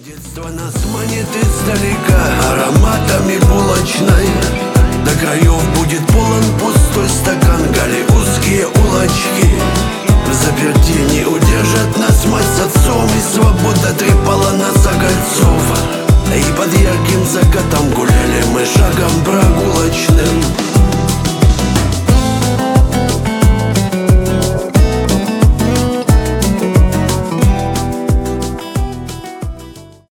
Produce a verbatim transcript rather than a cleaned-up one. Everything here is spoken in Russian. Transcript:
Детство нас манит издалека ароматами булочной. До краев будет полон пустой стакан, гали узкие улочки. В заперти не удержат нас мать с отцом, и свобода требует